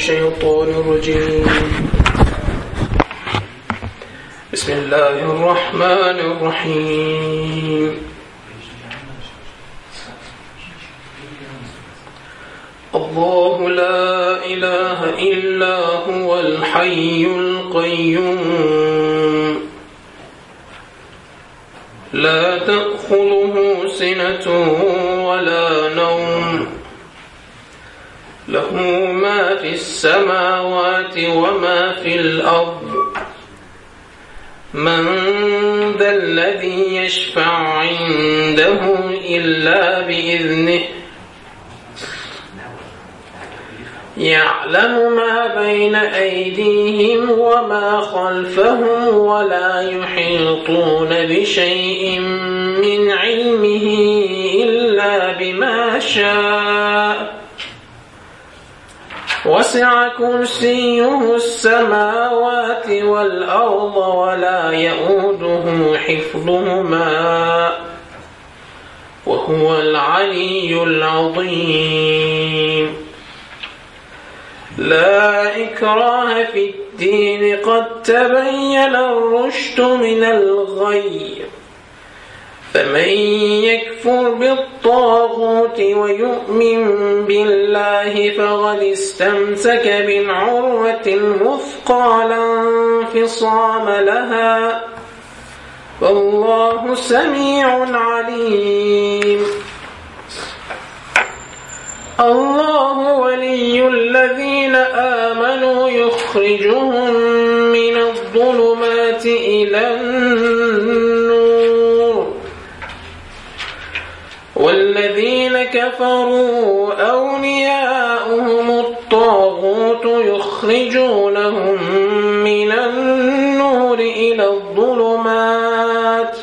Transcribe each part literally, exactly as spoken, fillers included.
الشيطان الرجيم. بسم الله الرحمن الرحيم. الله لا إله إلا هو الحي القيوم لا تأخذه سنة ولا نوم له ما في السماوات وما في الأرض من ذا الذي يشفع عنده إلا بإذنه يعلم ما بين أيديهم وما خلفهم ولا يحيطون بشيء من علمه إلا بما شاء وسع كرسيه السماوات والأرض ولا يؤوده حفظهما وهو العلي العظيم. لا إكراه في الدين قد تبين الرشد من الغي فمن يكفر بالطاغوت ويؤمن بالله فقد استمسك بالعروة الوثقى لا انفصام لها والله سميع عليم. الله ولي الذين آمنوا يخرجهم من الظلمات إلى النور والذين كفروا أولياؤهم الطاغوت يخرجونهم من النور إلى الظلمات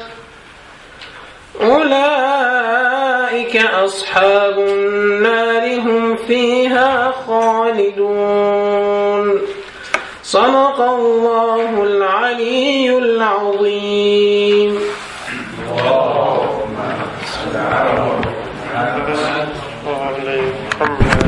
أولئك أصحاب النار هم فيها خالدون. صدق الله العلي العظيم. اللهم صل على محمد وعلى محمد.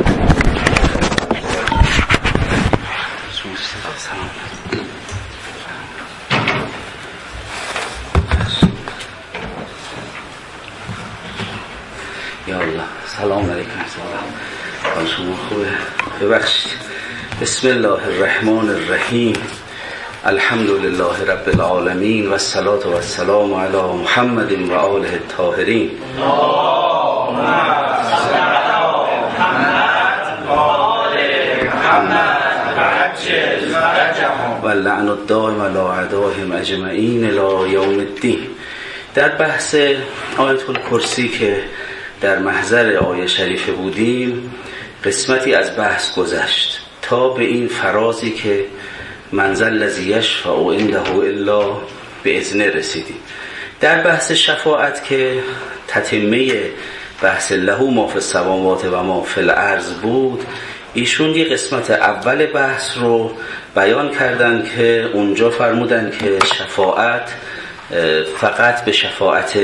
یا الله سلام علیکم. حال شما خوبه؟ ببخشید. بسم الله الرحمن الرحیم. الحمد لله رب العالمین و الصلاة و السلام علی محمد و آله الطاهرین. اللهم صل علی محمد و آل محمد و عجل فرجهم و لعن الدائم علی اعدائهم اجمعین الی یوم الدین. در بحث آیت الکرسی که در محضر آیه شریفه بودیم قسمتی از بحث گذشت تا به این فرازی که من ذا الذی یشفع عنده الا باذن رسیدیم. در بحث شفاعت که تتمه بحث له ما فی السماوات و ما فی الارض بود، ایشون یه قسمت اول بحث رو بیان کردن که اونجا فرمودن که شفاعت فقط به شفاعت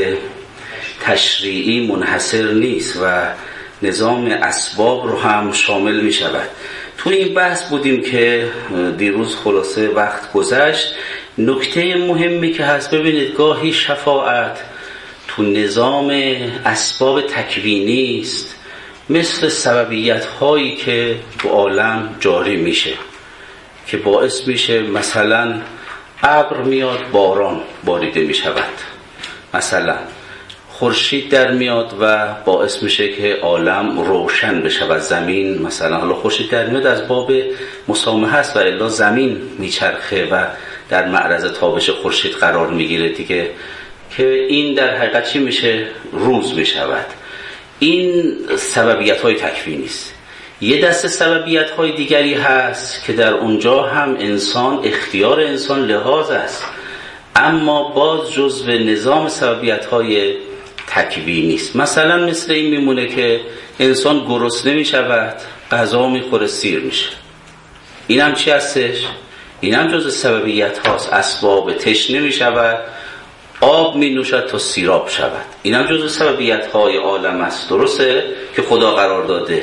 تشریعی منحصر نیست و نظام اسباب رو هم شامل می شود. تو این بحث بودیم که دیروز خلاصه وقت گذشت. نکته مهمی که هست، ببینید گاهی شفاعت تو نظام اسباب تکوینی است، مثل سببیت هایی که تو عالم جاری میشه که باعث میشه مثلا ابر میاد باران باریده می شود، مثلا خورشید در میاد و باعث میشه که عالم روشن بشه و زمین مثلا، حالا خورشید در میاد از باب مسامحه است و الا زمین میچرخه و در معرض تابش خورشید قرار میگیره دیگه، که این در حقیقت چی میشه؟ روز میشود. این سببیت های تکوینی است. یه دسته سببیت های دیگری هست که در اونجا هم انسان، اختیار انسان لحاظ است، اما باز جزو نظام سببیت های تکوینی است. مثلا مثل این میمونه که انسان گرسنه میشود، غذا میخوره، سیر میشه. این هم چی هستش؟ این هم جزو سببیت هاست. اسباب تشنه میشود، آب می نوشد تا سیراب شود. این هم جزو سببیت های عالم است، درسته؟ که خدا قرار داده.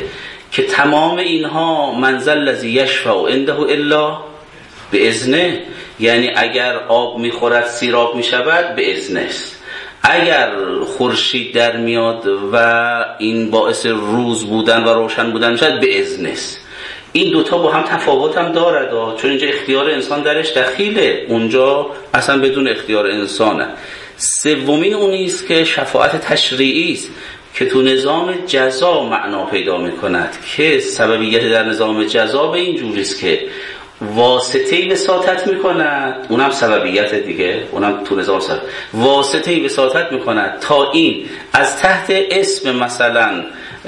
که تمام اینها منزل الذی یشفع عنده الا به اذنه، یعنی اگر آب میخورد سیراب میشود به اذنه است، اگر خورشید در میاد و این باعث روز بودن و روشن بودن میشود به اذنه است. این دوتا با هم تفاوت هم دارد، چون اینجا اختیار انسان درش دخیله، اونجا اصلا بدون اختیار انسانه. سومین اونی است که شفاعت تشریعی است که تو نظام جزا معنا پیدا میکند، که سببیت در نظام جزا به این جوری است که واسطه‌ای وساطت میکند، اونم سببیت دیگه، اونم تو نظام سبب واسطه‌ای وساطت میکند تا این از تحت اسم مثلا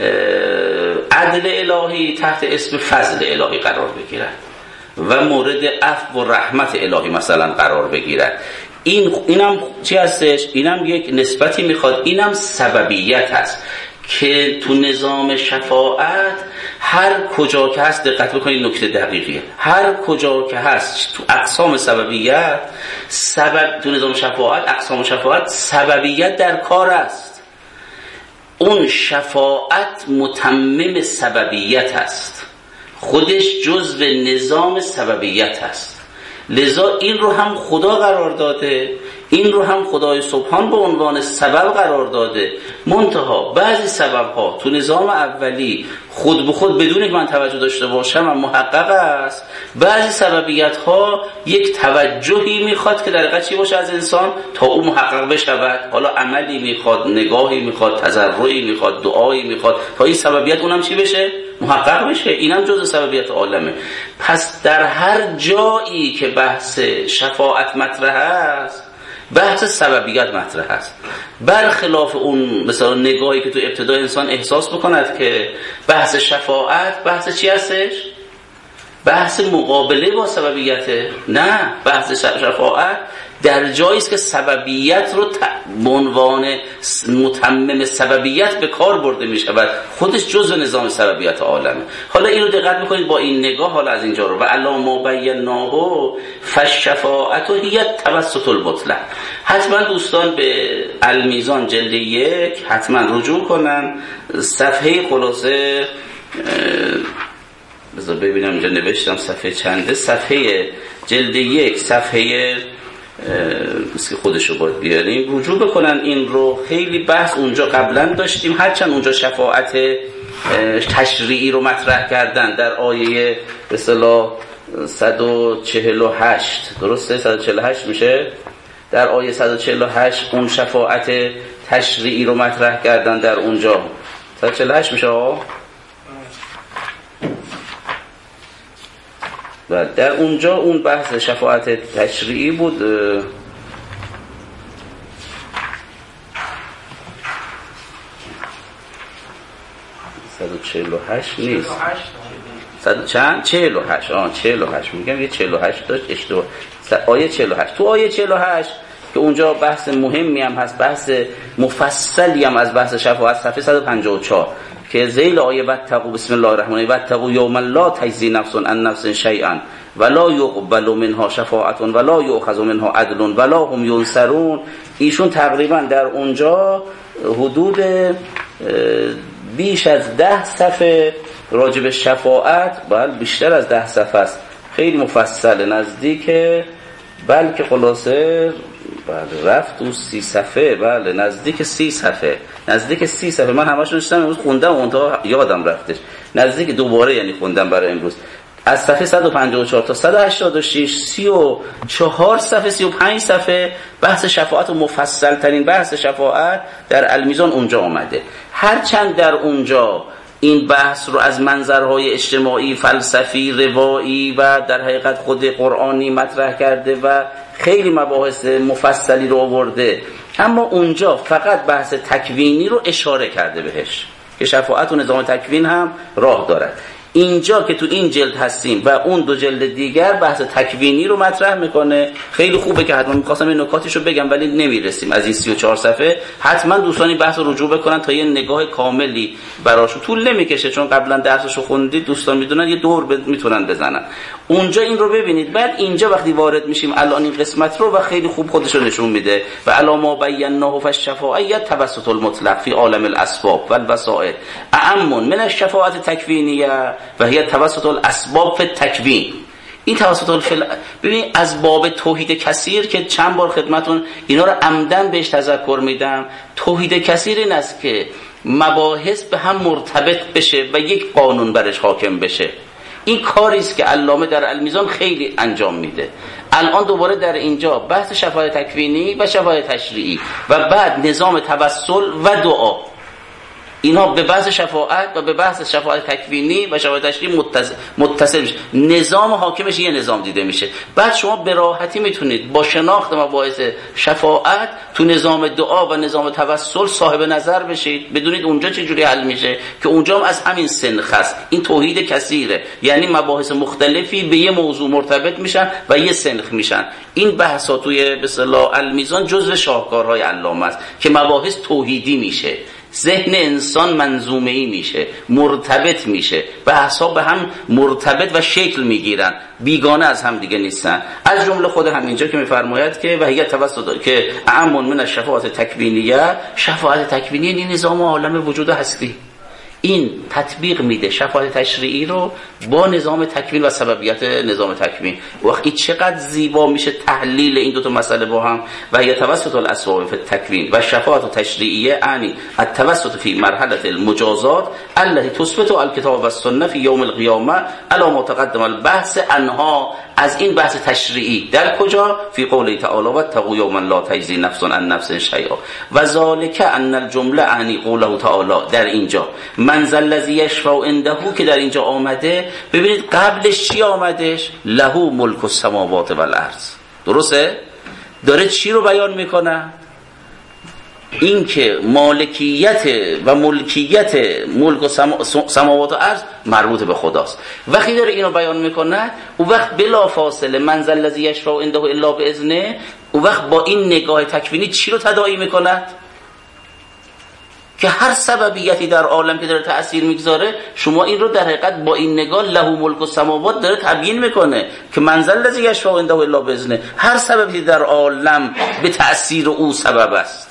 عدل الهی تحت اسم فضل الهی قرار بگیرد و مورد عفو و رحمت الهی مثلا قرار بگیرد. این اینم چی هستش؟ اینم یک نسبتی میخواد، اینم سببیت هست که تو نظام شفاعت هر کجا که هست، دقت بکنید نکته دقیقیه، هر کجا که هست تو اقسام سببیت، سبب تو نظام شفاعت اقسام شفاعت سببیت در کار است. اون شفاعت متمم سببیت است، خودش جزو نظام سببیت است. لذا این رو هم خدا قرار داده، این رو هم خدای سبحان به عنوان سبب قرار داده. منتها بعضی سبب ها تو نظام اولی خود به خود بدون که من توجه داشته باشم هم محقق است، بعضی سببیت ها یک توجهی میخواد که در حقیقت چی باشه از انسان تا اون محقق بشود. حالا عملی میخواد، نگاهی میخواد، تضرعی میخواد، دعایی میخواد تا این سببیت اونم چی بشه؟ محقق بشه. اینم جزء سببیت عالمه. پس در هر جایی که بحث شفاعت مطرح است، بحث سببیت مطرح است، برخلاف اون مثلا نگاهی که تو ابتدای انسان احساس بکند که بحث شفاعت بحث چی هستش؟ بحث مقابله با سببیته. نه، بحث شفاعت در جایی است که سببیت رو به عنوان متمم سببیت به کار برده می شود، خودش جزء نظام سببیت عالمه. حالا این رو دقت میکنید با این نگاه، حالا از اینجا رو و علا ما بیناه فالشفاعت هی التوسط المطلق. حتما دوستان به المیزان جلد یک حتما رجوع کنن، صفحه خلاصه بذار ببینم اینجا نوشتم صفحه چنده، صفحه جلد یک صفحه مثل خودشو باید بیاریم رجوع بکنن. این رو خیلی بحث اونجا قبلا داشتیم، هرچند اونجا شفاعت تشریعی رو مطرح کردن در آیه به اصطلاح صد و چهل و هشت، درسته؟ صد و چهل و هشت میشه. در آیه صد و چهل و هشت اون شفاعت تشریعی رو مطرح کردن در اونجا. صد و چهل و هشت میشه آقا؟ و در اونجا اون بحث شفاعت تشریعی بود. صد و چهل و هشت نیست، صد چند؟ چهل و هشت. آه چهل و هشت میگم، یه چهل و هشت داشت اشتباه. آیه چهل و هشت، تو آیه چهل و هشت که اونجا بحث مهمی هم هست، بحث مفصلی هم از بحث شفاعت، صفحه صد و پنجاه و چهار که ذیل آیه واتقوا بسم الله الرحمن الرحیم واتقوا یوما لا تجزی نفس عن نفس شیئا ولا یقبل منها شفاعت ولا یؤخذ منها عدل ولا هم ینصرون. ایشون تقریبا در اونجا حدود بیش از ده صفحه راجب شفاعت، بله بیشتر از ده صفحه است، خیلی مفصل، نزدیک بلکه خلاصه بله رفت تو سی صفحه، بله نزدیک سی صفحه، نزدیک سی صفحه. من همش نوشتم امروز خوندم اون تا یادم رفتش، نزدیک دوباره یعنی خوندم برای امروز. از صفحه صد و پنجاه و چهار تا صد و هشتاد و شش، سی و چهار صفحه، سی و پنج صفحه بحث شفاعت و مفصل ترین بحث شفاعت در المیزان اونجا آمده. هرچند در اونجا این بحث رو از منظرهای اجتماعی، فلسفی، روایی و در حقیقت خود قرآنی مطرح کرده و خیلی مباحث مفصلی رو آورده، اما اونجا فقط بحث تکوینی رو اشاره کرده بهش که شفاعت و نظام تکوین هم راه دارد. اینجا که تو این جلد هستیم و اون دو جلد دیگر بحث تکوینی رو مطرح میکنه. خیلی خوبه که حتما میخواستم این نکاتش رو بگم ولی نمیرسیم از این سی و چهار صفحه. حتما دوستانی بحث رو رجوع بکنن تا یه نگاه کاملی براشون. طول نمیکشه چون قبلا درسشو خوندید، دوستان میدونن یه دور ب... میتونن بزنن. اونجا این رو ببینید. بعد اینجا وقتی وارد میشیم الان این قسمت رو و خیلی خوب خودش رو نشون میده و علی ما بیناه فالشفاعه توسط المطلق فی عالم الاسباب والوسائل اعم من الشفاعه تکوینیه و هي توسط الاسباب فی التکوین. این توسط الفل... ببینید از باب توحید کثیر که چند بار خدمتون اینا رو عمدن بهش تذکر میدم. توحید کثیر این است که مباحث به هم مرتبط بشه و یک قانون برش حاکم بشه. این کاری است که علامه در المیزان خیلی انجام میده. الان دوباره در اینجا بحث شفاعت تکوینی و شفاعت تشریعی و بعد نظام توسل و دعا، اینا به بحث شفاعت و به بحث شفاعت تکوینی و شفاعت تشریعی متصل, متصل میشه. نظام حاکمش یه نظام دیده میشه. بعد شما به راحتی میتونید با شناخت مباحث شفاعت تو نظام دعا و نظام توسل صاحب نظر بشید، بدونید اونجا چه جوری حل میشه که اونجا هم از همین سنخ است. این توحید کثیره، یعنی مباحث مختلفی به یه موضوع مرتبط میشن و یه سنخ میشن. این بحثا توی به اصطلاح المیزان جزء شاهکارهای علامه است که مباحث توحیدی میشه، ذهن انسان منظومه‌ای میشه، مرتبط میشه، بحثا به هم مرتبط و شکل میگیرن، بیگانه از هم دیگه نیستن. از جمله خود همینجا که میفرماید که و هي توسط که اعم من الشفاعت تکوینیه، شفاعت تکوینی این نظام عالم وجود هستی. این تطبیق میده شفاعت تشریعی رو با نظام تکوین و سببیت نظام تکوین. وقتی چقدر زیبا میشه تحلیل این دو تا مسئله با هم. و یا توسط الاسباب فی التکوین و شفاعت تشریعیه یعنی التوسط فی مرحله المجازات التي تثبت الکتاب و السنه فی یوم القیامه الا ما تقدم البحث عنها. از این بحث تشریعی در کجا؟ فی قوله تعالی واتقوا یوما لا تجزی نفس عن نفس شیئا و ذلک ان الجمله عنی قوله تعالی. در اینجا من ذا الذی یشفع عنده که در اینجا آمده، ببینید قبلش چی آمدش؟ له ملک السماوات و الارض. درسته؟ داره چی رو بیان میکنه؟ این که مالکیت و ملکیت ملک و سماوات و ارض مربوط به خداست. وقتی داره اینو بیان میکنه اون وقت بلا فاصله من ذا الذی یشفع عنده الا باذنه، اون وقت با این نگاه تکوینی چی رو تداعی میکنه؟ که هر سببیتی در عالم که داره تأثیر میگذاره، شما این رو در حقیقت با این نگاه له ملک السماوات داره تبیین میکنه که من ذا الذی یشفع عنده الا باذنه. هر سببی در عالم به تأثیر او سبب است.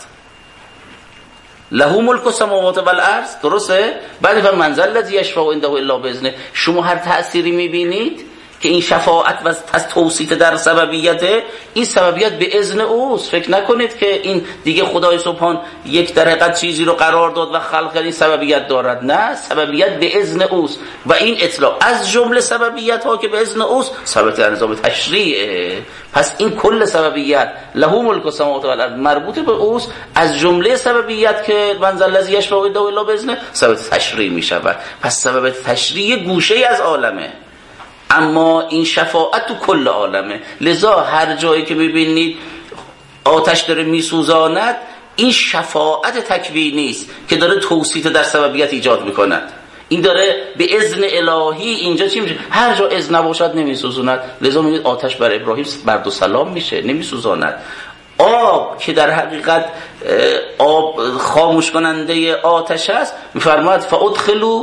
له ملک السماوات و الارض. درسته؟ بعد فرمان من ذا الذی یشفع عنده الا باذنه. شما هر تأثیری میبینید که این شفاعت و توصیف در سببیت، این سببیت به اذن اوست. فکر نکنید که این دیگه خدای سبحان یک در حقیقت چیزی رو قرار داد و خلق کرد این سببیت دارد. نه، سببیت به اذن اوست و این اطلاع از جمله سببیت ها که به اذن اوست ثابت در نظام تشریعه. پس این کل سببیت له ملک السماوات و الارض مربوط به اوست. از جمله سببیت که من ذا الذی یشفع عنده الا باذنه ثابت تشریع می شود. پس سبب تشریع گوشه از عالمه، اما این شفاعت تو کل عالمه. لذا هر جایی که ببینید آتش داره میسوزاند، این شفاعت تکوینی است که داره توصیف در سببیت ایجاد میکند. این داره به اذن الهی اینجا چی میشه؟ هر جا اذن نباشد نمیسوزاند. لذا میگید آتش بر ابراهیم برد و سلام میشه، نمیسوزاند. آب که در حقیقت آب خاموش کننده آتش است، میفرماید فادخلوا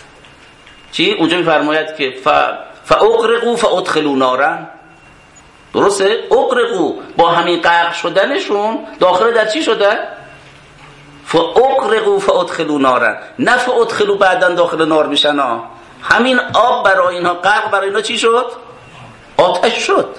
چی؟ اونجا میفرماید که ف فاغرقوا فادخلوا نارا. درسته؟ اغرقوا با همین غرق شدنشون داخل در چی شده؟ فاغرقوا فادخلوا نارا. نه فادخلوا بعدن داخل نار میشن ها. همین آب برای اینها، غرق برای اینا چی شد؟ آتش شد.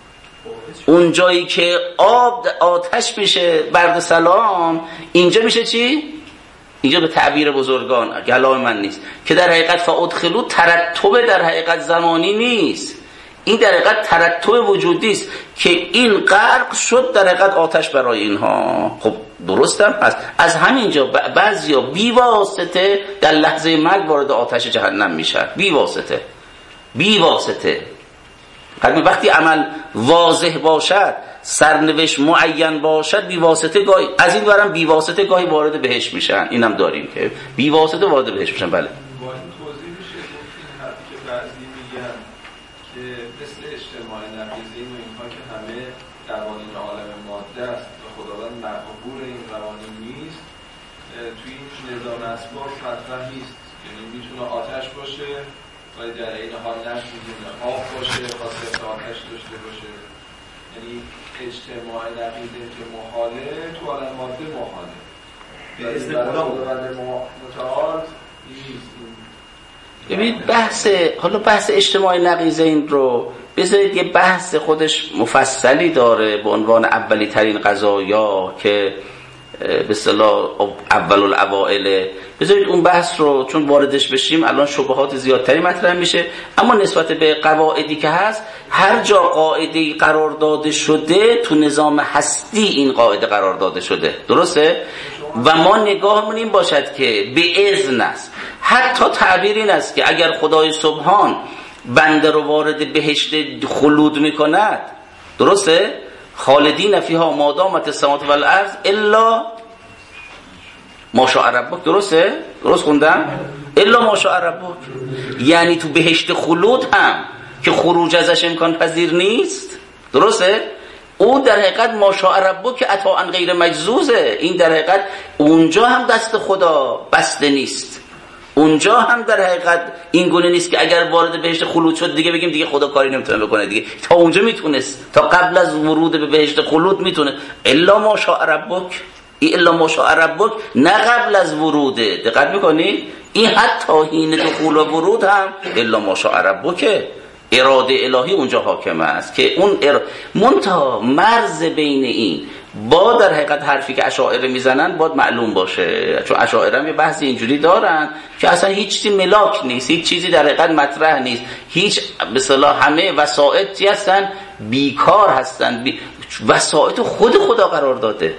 اون جایی که آب آتش میشه برد سلام، اینجا میشه چی؟ اینجا به تعبیر بزرگان کلام من نیست که در حقیقت فادخلوا ترتب در حقیقت زمانی نیست، این در حقیقت ترتب وجودی است که این غرق شد در حقیقت آتش برای اینها. خب درستم هست. از همینجا بعضیا بی واسطه در لحظه مرگ وارد آتش جهنم میشن، بی واسطه بی واسطه قدمی وقتی عمل واضح باشد، سرنوشت معین باشد، بی واسطه گاهی از این برم بی واسطه گاهی وارد بهش میشن. اینم داریم که بی واسطه وارد بهش میشن. بله که مثل اجتماع نقیضین و اینها که همه قوانین عالم ماده است و خداوند مقبول این قوانین نیست، توی این نظام اسباب مطرح نیست. یعنی میتونه آتش باشه ولی در این حال نمیتونه آب باشه، خاصیت آتش داشته باشه. یعنی اجتماع نقیضین که محاله تو عالم ماده محاله به اذن خداوند متعال نیست. ببینید بحث حالا بحث اجتماع نقیضین رو بذارید یه بحث خودش مفصلی داره به عنوان اولی ترین قضایا که به اصطلاح اول الاوائل. بذارید اون بحث رو چون واردش بشیم الان شبهات زیادتری مطرح میشه، اما نسبت به قواعدی که هست هر جا قاعده‌ای قرار داده شده تو نظام هستی این قاعده قرار داده شده، درسته؟ و ما نگاهمون این باشد که به اذن است. حتی تعبیر این است که اگر خدای سبحان بنده رو وارد بهشت خلود میکند، درسته؟ خالدین فیها ما دامت السماوات والارض الا ما شاء ربک، درسته؟ درست خوندم؟ الا ما شاء ربک، یعنی تو بهشت خلود هم که خروج ازش امکان پذیر نیست، درسته؟ اون در حقیقت ما شاء ربک عطاء غیر مجزوزه. این در حقیقت اونجا هم دست خدا بسته نیست، اونجا هم در حقیقت این گونه نیست که اگر وارد بهشت خلود شد دیگه بگیم دیگه خدا کاری نمیتونه بکنه دیگه. تا اونجا میتونست، تا قبل از ورود به بهشت خلود میتونه. الا ما شاء ربک، الا ما شاء ربک، نه قبل از وروده. دقت میکنید؟ این حتی حین دخول و ورود هم الا ما شاء ربک، اراده الهی اونجا حاکم است که اون ار... منتها مرز بین این با در حقیقت حرفی که اشاعره میزنن باید معلوم باشه، چون اشاعره هم یه بحثی اینجوری دارن که اصلا هیچ چیزی ملاک نیست، هیچ چیزی در حقیقت مطرح نیست، هیچ به اصطلاح همه وسائط چی هستن؟ بیکار هستن. بی... وسائط خود خدا قرار داده.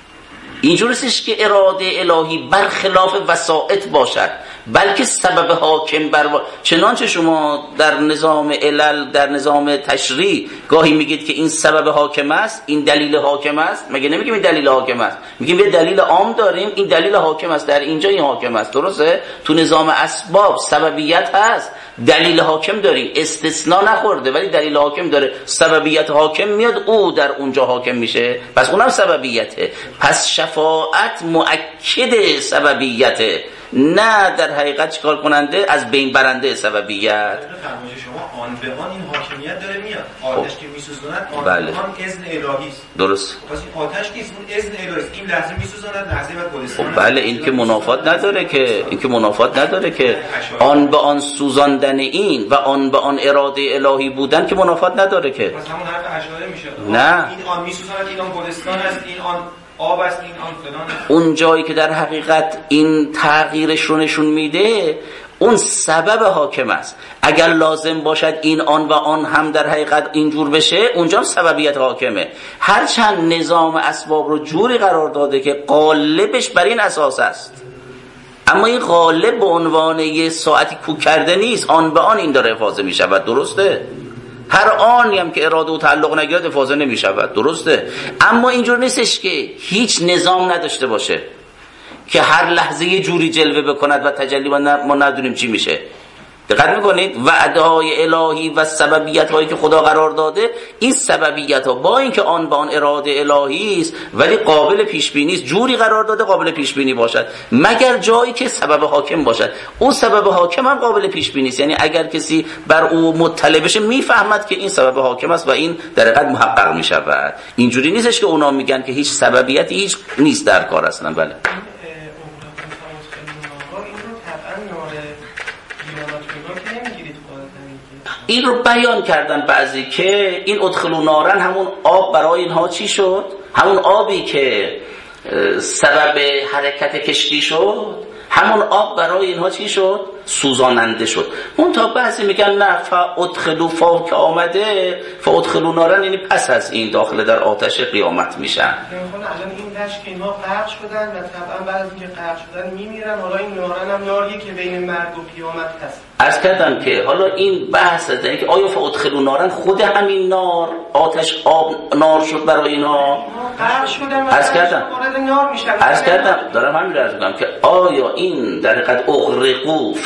اینجوریستش که اراده الهی برخلاف وسائط باشد، بلکه سبب حاکم بر و... چنانچه شما در نظام علل، در نظام تشریع گاهی میگید که این سبب حاکم است، این دلیل حاکم است، مگه نمیگیم این دلیل حاکم است؟ میگیم یه دلیل عام داریم، این دلیل حاکم است، در اینجا این حاکم است، درسته؟ تو نظام اسباب سببیت هست، دلیل حاکم داریم، استثناء نخورده ولی دلیل حاکم داره، سببیت حاکم میاد او در اونجا حاکم میشه، پس اونم سببیته. پس شفاعت مؤکد سببیته، نه در حقیقت چیکار کننده از بین برنده سببیت. فرمایش شما آن به آن این حاکمیت داره میاد، آتش که میسوزاند آن بله. به آن اذن الهی است، درست. پس این آتش نیست، اون اذن الهی است، این لحظه میسوزاند، لحظه بعد گلستان. بله، این که منافات نداره که این که منافات نداره که آن به آن سوزاندن این و آن به آن اراده الهی بودن که منافات نداره که. پس همون حرف اشاعره میشه. نه، این آن میسوزاند، این آن گلستان است، این آن آب است، این آن فلان است. اون جایی که در حقیقت این تغییرش رو نشون میده اون سبب حاکم است. اگر لازم باشد این آن و آن هم در حقیقت اینجور بشه اونجا سببیت حاکمه. هرچند نظام اسباب رو جوری قرار داده که غالبش بر این اساس است، اما این غالب به عنوان یه ساعتی کوک کرده نیست، آن به آن این داره افاضه می شود، درسته؟ هر آنی هم که اراده و تعلق نگیرد افاضه نمی شود، درسته؟ اما اینجور نیستش که هیچ نظام نداشته باشه که هر لحظه یه جوری جلوه بکند و تجلی ما ندونیم چی میشه. دقت میکنید؟ وعده‌های الهی و سببیت هایی که خدا قرار داده، این سببیت ها با اینکه آن با آن اراده الهی است ولی قابل پیش بینی است، جوری قرار داده قابل پیش بینی باشد، مگر جایی که سبب حاکم باشد. اون سبب حاکم هم قابل پیش بینی است، یعنی اگر کسی بر او مطلع بشه میفهمد که این سبب حاکم است و این در حقیقت محقق میشود. اینجوری نیستش که اونا میگن که هیچ سببیتی هیچ نیست در کار اصلا. بله این رو بیان کردن بعضی که این ادخلوا نارن همون آب برای اینها چی شد؟ همون آبی که سبب حرکت کشتی شد، همون آب برای اینها چی شد؟ سوزاننده شد. اون تا بعضی میگن نه فادخلوا فا که آمده فادخلوا نارن، یعنی پس از این داخل در آتش قیامت میشن. الان این دشت که اینها غرق شدن و طبعا بعد از اینکه غرق شدن میمیرن، حالا این نارن هم ناریه که بین مرگ و قیامت هست. عرض کردم که حالا این بحث است که آیا فادخلوا نارن خود همین نار آتش آب نار شد برای اینها؟ غرق شدن و عرض کردم وارد نار میشن. عرض کردم دارم همین رو عرض میکنم که آیا این در حقیقت اغرقوا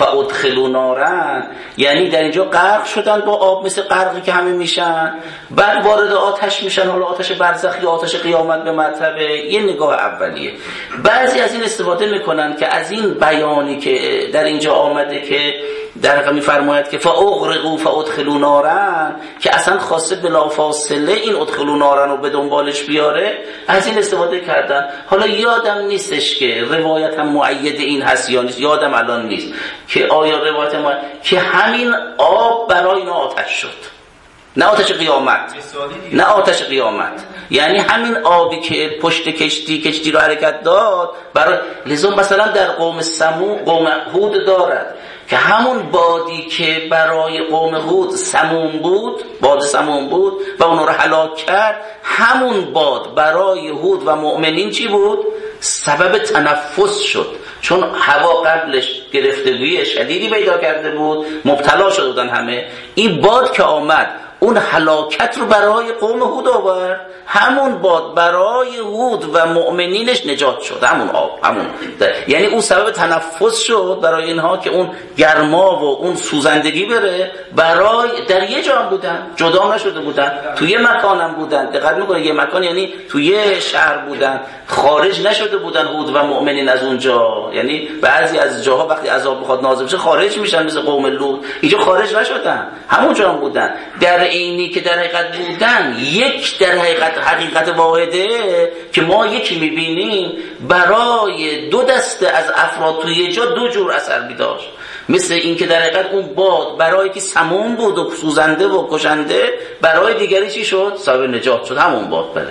فادخلوا نارا، یعنی در اینجا غرق شدن با آب مثل غرقی که همه میشن، بعد وارد آتش میشن، حالا آتش برزخ یا آتش قیامت به مرتبه. یه نگاه اولیه. بعضی از این استفاده میکنن که از این بیانی که در اینجا آمده که در واقع میفرماید که فاغرقوا فادخلوا نارا، که اصلا خواسته بلافاصله این ادخلوا نارا رو به دنبالش بیاره، از این استفاده کردن. حالا یادم نیستش که روایت هم مؤید این هست یا نیست، یادم الان نیست که آیا روایت ما که همین آب برای اینا آتش شد، نه آتش قیامت، نه آتش قیامت، یعنی همین آبی که پشت کشتی کشتی رو حرکت داد برای لزوم مثلا در قوم سمو قوم هود دارد که همون بادی که برای قوم هود سموم بود، باد سموم بود و اون رو هلاک کرد، همون باد برای هود و مؤمنین چی بود؟ سبب تنفس شد، چون هوا قبلش گرفتگی شدیدی پیدا کرده بود، مبتلا شده بودن همه. این باد که آمد اون هلاکت رو برای قوم هود آورد، همون باد برای هود و مؤمنینش نجات شد، همون آب، همون یعنی اون سبب تنفس شد برای اینها که اون گرما و اون سوزندگی بره. برای در یه جا بودن، جدا نشده بودن، توی مکانم بودن. دقت میکنه یه مکان یعنی توی شهر بودن، خارج نشده بودن هود و مؤمنین از اونجا. یعنی بعضی از جاها وقتی عذاب بخواد نازل بشه خارج میشن، مثل قوم لوط. اینجا خارج نشدن، همونجا بودن. در اینی که در حقیقت بودن یک در حقیقت حقیقت واحده که ما یکی میبینیم برای دو دسته از افراد توی یه جا دو جور اثر می‌داشت. مثل این که در حقیقت اون باد برای که سموم بود و سوزنده و کشنده، برای دیگری چی شد؟ سبب نجات شد، همون باد. بله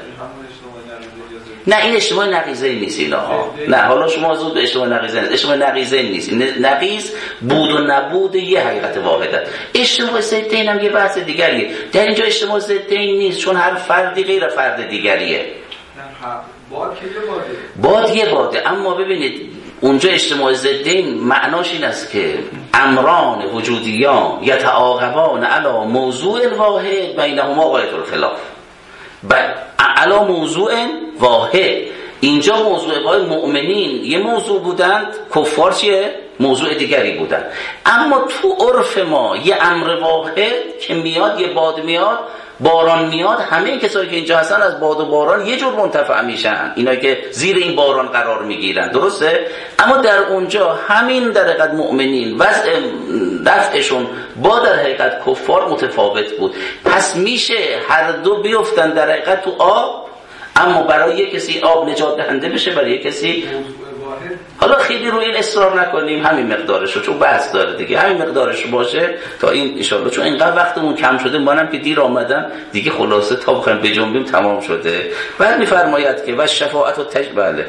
نه این اشتباه نقیضه نیست اینا ها. نه حالا شما زود به اشتباه نقیضه نیست، اشتباه نقیضه نیست. نقیض بود و نبود یه حقیقت واحده. اشتباه ضدین هم یه بحث دیگریه. در اینجا اشتباه ضدین نیست، چون هر فردی غیر فرد دیگریه. باد که یه باده، باد یه باده. اما ببینید اونجا اجتماع ضدین معناش این است که امران وجودیان یتعاقبان علی موضوع واحد بینهما غایت الخلاف. علا موضوع واحد، اینجا موضوع واحد مؤمنین یه موضوع بودند، کفار چیه؟ موضوع دیگری بودند. اما تو عرف ما یه امر واحد که میاد، یه باد میاد، باران میاد، همه این کسایی که اینجا هستن از باد و باران یه جور منتفع میشن، اینا که زیر این باران قرار میگیرن، درسته؟ اما در اونجا همین در حقیقت مؤمنین وضع دفعشون با در حقیقت کفار متفاوت بود. پس میشه هر دو بیفتن در حقیقت تو آب، اما برای یک کسی آب نجات دهنده بشه، برای یک کسی حالا خیلی روی این اصرار نکنیم، همین مقدارشو، چون بحث داره دیگه، همین مقدارشو باشه تا این ان شاءالله، چون اینقدر وقتمون کم شده، منم که دیر آمدم دیگه، خلاصه تا بخوایم بجنبیم تمام شده. بعد میفرماید که و شفاعت و تج بله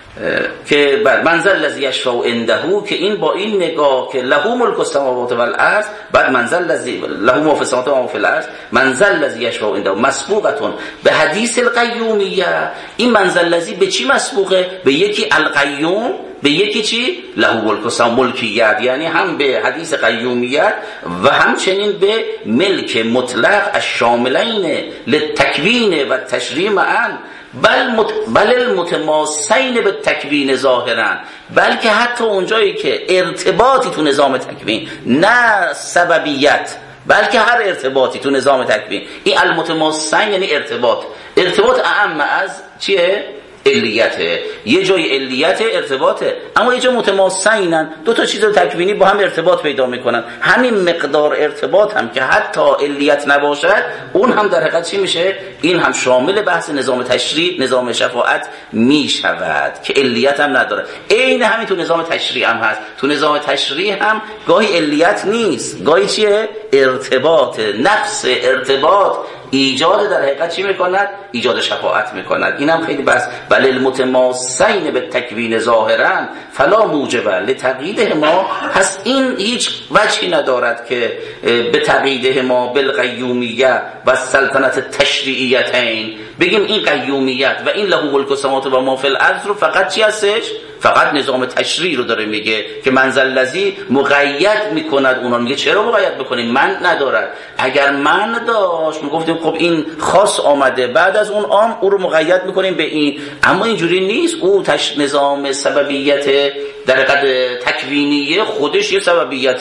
که بر منزل الذی یشفع عنده، که این با این نگاه که له ملک السماوات والارض، بعد منزل الذی له ما فی السماوات و ما فی الارض، منزل الذی یشفع عنده مسبوقتون به حدیث القیومیه. این منزل الذی به چی مسبوقه؟ به یکی القیوم، به یکی چی؟ له ملک السماوات ملکیت، یعنی هم به حدیث قیومیت و همچنین به ملک مطلق الشاملین للتکوین و تشریع معا، بل مت... بل المتماسین به تکوین ظاهرن، بلکه حتی اونجایی که ارتباطی تو نظام تکوین، نه سببیت، بلکه هر ارتباطی تو نظام تکوین، این المتماسین یعنی ارتباط، ارتباط اعم از چیه؟ علیته. یه جای علیت ارتباطه، اما یه جا متماسینن، دو تا چیز تکوینی با هم ارتباط پیدا میکنن. همین مقدار ارتباط هم که حتی علیت نباشد، اون هم در حقیقت چی میشه؟ این هم شامل بحث نظام تشریع، نظام شفاعت میشود که علیت هم نداره. عین همین تو نظام تشریع هم هست. تو نظام تشریع هم گاهی علیت نیست، گاهی چیه؟ ارتباط، نفس ارتباط ایجاد در حقیقت چی میکند؟ ایجاد شفاعت میکند. اینم خیلی بس. بل المتماسین به تکوین ظاهرا فلا موجب لتقییده ما، پس این هیچ وجهی ندارد که به تقییده ما بالقیومیه و سلطنت تشریعیتین بگیم این قیومیت و این له ملک السماوات و ما فی الارض رو فقط چی هستش؟ فقط نظام تشریع رو داره میگه که منزل الذی مقید میکند اونا. میگه چرا مقید بکنیم؟ من ندارد. اگر من داشت میگفتیم خب این خاص آمده، بعد از اون عام او رو مقید میکنیم به این، اما اینجوری نیست. او تش نظام سببیت در حقیقت تکوینیه خودش یه سببیت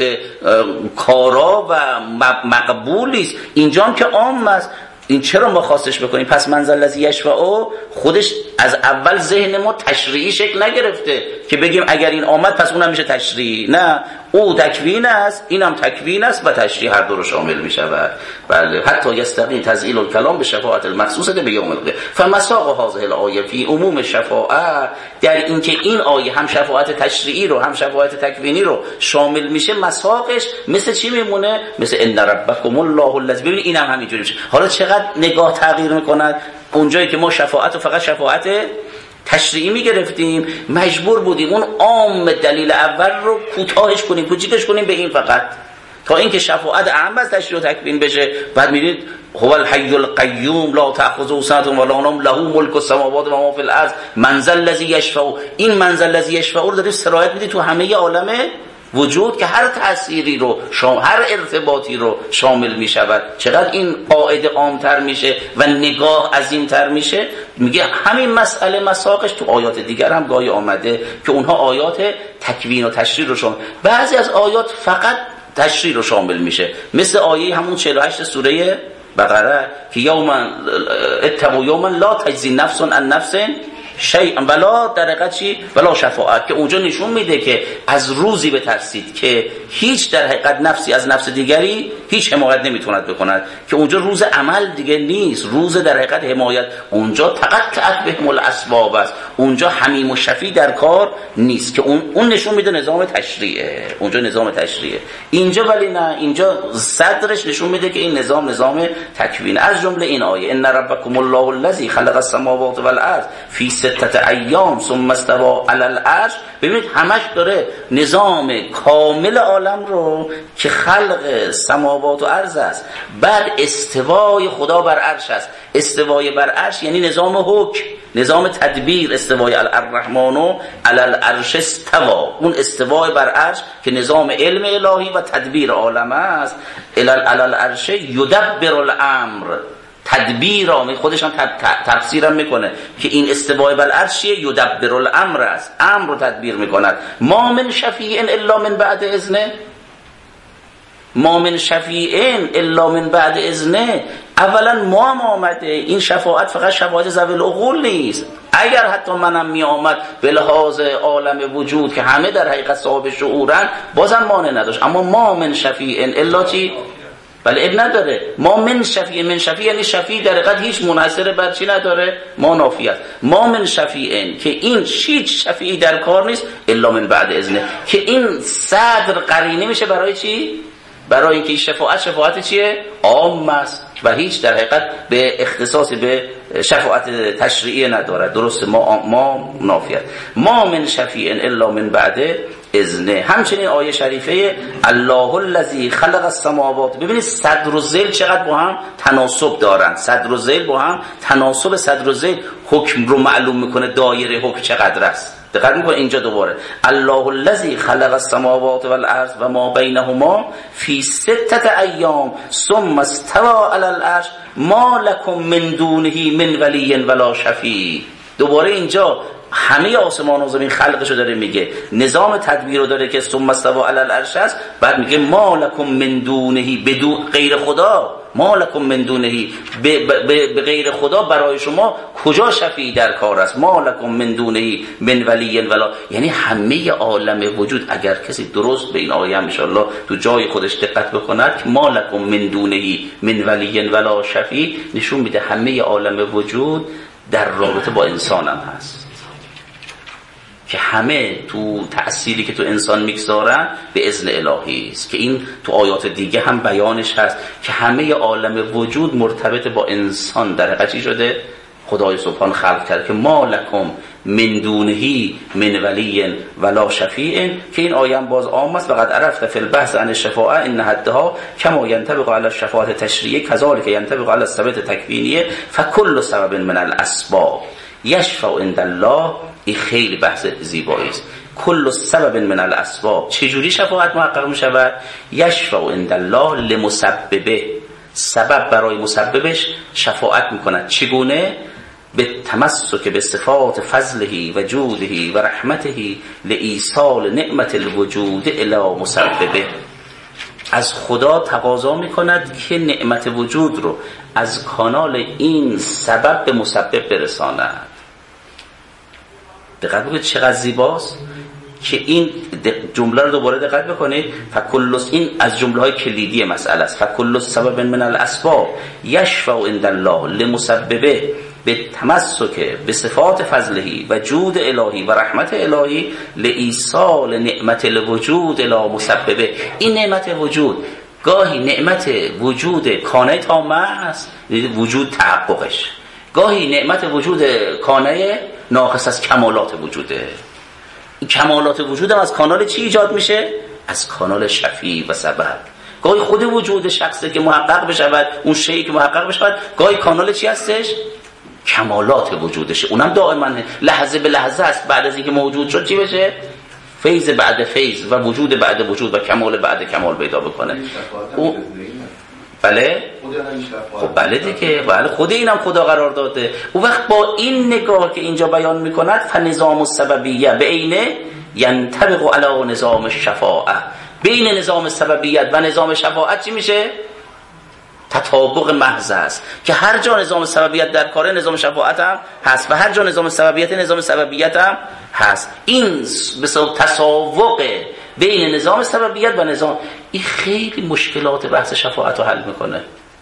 کارا و مقبولی است. اینجا هم که عام است. این چرا ما خاصش بکنیم؟ پس من ذا الذی یشفع خودش از اول ذهن ما تشریعی شکل نگرفته که بگیم اگر این آمد پس اونم میشه تشریعی. نه، او تکوین است، اینم تکوین است و تشریع هر دو رو شامل میشود. بله، حتی یستقیم تزیل الکلام به شفاعت المخصوصه به یوم القیامه. فمساق هذه الايه فی عموم شفاعت، در اینکه این آیه هم شفاعت تشریعی رو هم شفاعت تکوینی رو شامل میشه، مساقش مثل چی میمونه؟ مثل ان ربکم الله الذی. ببین اینم همینجوری میشه. حالا چقدر نگاه تغییر میکند. اونجایی که ما شفاعت رو فقط شفاعت تشریعی میگرفتیم، مجبور بودیم اون عام دلیل اول رو کوتاهش کنیم، کوچیکش کنیم به این فقط، تا اینکه شفاعت اعم از تشریع و تکوین بشه. بعد میرید هو الحی القیوم لا تأخذه سنة ولا نوم له ملک السماوات و ما فی الارض من ذا الذی یشفع. این من ذا الذی یشفع رو دارید سرایت میدید تو همه عالم وجود که هر تأثیری رو شامل، هر ارتباطی رو شامل می شود. چقدر این قاعده عامتر میشه و نگاه عظیمتر میشه. میگه همین مسئله مساقش تو آیات دیگر هم گاهی آمده که اونها آیات تکوین و تشریع رو شامل، بعضی از آیات فقط تشریع رو شامل میشه، مثل آیه همون چهل و هشت سوره بقره که یوما اتقوا یوما لا تجزی نفس عن نفس شیئا ولا در حقیقت چی؟ ولا شفاعت، که اونجا نشون میده که از روزی بترسید که هیچ در حقیقت نفسی از نفس دیگری هیچ حمایت نمیتوند بکند، که اونجا روز عمل دیگه نیست، روز در حقیقت حمایت. اونجا تقطعت بهم الاسباب است، اونجا حمیم و شفیع در کار نیست، که اون اون نشون میده نظام تشریعه، اونجا نظام تشریعه. اینجا ولی نه، اینجا صدرش نشون میده که این نظام نظام تکوین. از جمله این آیه ان ربکم الله الذی خلق السماوات والارض فی ستة ایام ثم استوى علی العرش. ببینید همش داره نظام کامل عالم رو که خلق سماوات و ارض است، بعد استوای خدا بر عرش است. استوای بر عرش یعنی نظام حکم، نظام تدبیر. استوای الرحمن علی العرش استوا، اون استوای بر عرش که نظام علم الهی و تدبیر عالم است. علی العرش یدبر الامر، تدبیر آمد. خودش هم تفسیرم میکنه که این استوای بر عرش یدبر الامر است، امر رو تدبیر میکند. ما من شفیع الا من بعد اذنه، ما من شفیع الا من بعد اذنه. اولا ما هم آمده، این شفاعت فقط شفاعت ذوی العقول نیست. اگر حتی منم می آمد به لحاظ عالم وجود که همه در حقیقت صاحب شعورن، بازم مانع نداشت. اما ما من شفیع الا چی؟ بله اب نداره. ما من شفیع، من شفیع یعنی شفیع در حقیقت هیچ منحصر بر چی نداره، ما نافی است. ما من شفیع که این هیچ شفیعی در کار نیست الا من بعد اذنه، که این صدر قرینه میشه برای چی؟ برای اینکه شفاعت شفاعت چیه؟ عام است و هیچ در حقیقت به اختصاص به شفاعت تشریعی نداره. درست ما ما نافی است. ما من شفیع الا من بعد اذنه. همچنین آیه شریفه الله الذی خلق السماوات. ببینید صدر و ذیل چقدر با هم تناسب دارن. صدر و ذیل با هم تناسب، صدر و ذیل حکم رو معلوم میکنه، دایره حکم چقدر است. دقت میکنه اینجا دوباره الله الذی خلق السماوات والارض و ما بینهما فی ستة ایام ثم استوى علی العرش ما لکم من دونه من ولی ولا شفیع. دوباره اینجا همه آسمان و زمین خلقشو داره میگه، نظام تدبیر رو داره که ثم استوى علی العرش است. بعد میگه ما لکم من دونه، بدون غیر خدا، ما لکم من دونه، به غیر خدا برای شما کجا شفیع در کار است. ما لکم من دونه من ولی ولا، یعنی همه عالم وجود. اگر کسی درست به این آیه ان شاء الله تو جای خودش دقت بکند که ما لکم من دونه من ولی ولا شفیع نشون میده همه عالم وجود در رابطه با انسان هم هست، که همه تو تأثیری که تو انسان میگذارن به اذن الهی است، که این تو آیات دیگه هم بیانش هست که همه عالم وجود مرتبط با انسان در حقیقت شده. خدای سبحان خلق کرد که ما لکم من دونه من ولی ولا شفیع، که این آیه هم باز عام است. وقد عرفت فی البحث عن الشفاعه ان حدها کما ينطبق على الشفاعه التشریعیه كذلك ينطبق على الثبات التکوینیه فكل سبب من الاسباب یشفع عند الله. این خیلی بحث زیبایی است. کل سبب من الاسباب، چجوری شفاعت محقق می شود؟ یشفع عند الله لمسببه، سبب برای مسببش شفاعت می کند. چگونه؟ به تمسک به صفات فضله و جوده و رحمته لایصال نعمت الوجود الی مسببه. از خدا تقاضا میکند که نعمت وجود رو از کانال این سبب به مسبب برساند. دقت بکنید چقدر زیباست که این جمله رو دوباره دقت بکنید. فکل، این از جمله های کلیدی مسئله است. فکل سبب من الاسباب یشفع عند الله لمسببه به تمسک به صفات فضلهی و جود الهی و رحمت الهی لایصال نعمت الوجود الی مسببه. این نعمت وجود گاهی نعمت وجود کانه تامه است، وجود تحققش، گاهی نعمت وجود کانه ناقص از کمالات وجوده. این کمالات وجود هم از کانال چی ایجاد میشه؟ از کانال شفیع و سبب. گاهی خود وجود شخصی که محقق بشود، اون شیئی که محقق بشود، گاهی کانال چی هستش؟ کمالات وجودشه. اونم دائما لحظه به لحظه است. بعد از اینکه موجود شد چی بشه؟ فیض بعد فیض و وجود بعد وجود و کمال بعد کمال پیدا بکنه. او بله خب بله دیگه، بله خود اینم خدا قرار داده. اون وقت با این نگاه که اینجا بیان میکند فنظام السببیه به عینه ینطبق علی نظام الشفاعه. بین نظام سببیت و نظام شفاعت چی میشه؟ تطابق محض است که هر جا نظام سببیت در کاره نظام شفاعت هم هست و هر جا نظام سببیت نظام سببیت هم هست. این بسیار تساوق بین نظام سببیت و نظام، این خیلی مشکلات بحث شفاعت رو حل میکنه.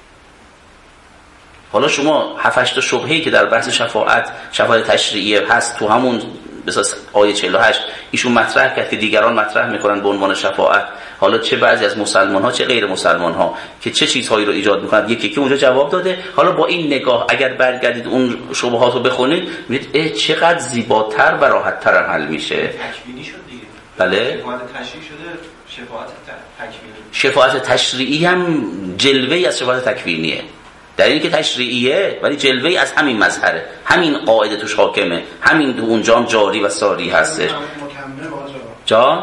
حالا شما هفت هشت شبهه‌ای که در بحث شفاعت شفاعت تشریعیه هست تو همون مثلا آیه چهل و هشت ایشون مطرح کرد که دیگران مطرح میکنن به عنوان شفاعت، حالا چه بعضی از مسلمان ها چه غیر مسلمان ها که چه چیزهایی رو ایجاد میکنن، یکی که اونجا جواب داده. حالا با این نگاه اگر برگردید اون شبهات رو بخونید میبینید چقدر زیباتر و راحت‌تر حل میشه. تکوینی شد دیگه. بله شفاعت تشریعی شده، شفاعت تکوینی. شفاعت تشریعی هم جلوه‌ای از شفاعت تکوینیه، در این که تشریعیه ولی جلوه‌ای از همین مظهره، همین قاعده توش حاکمه، همین تو اونجا جاری و ساری هستش. جا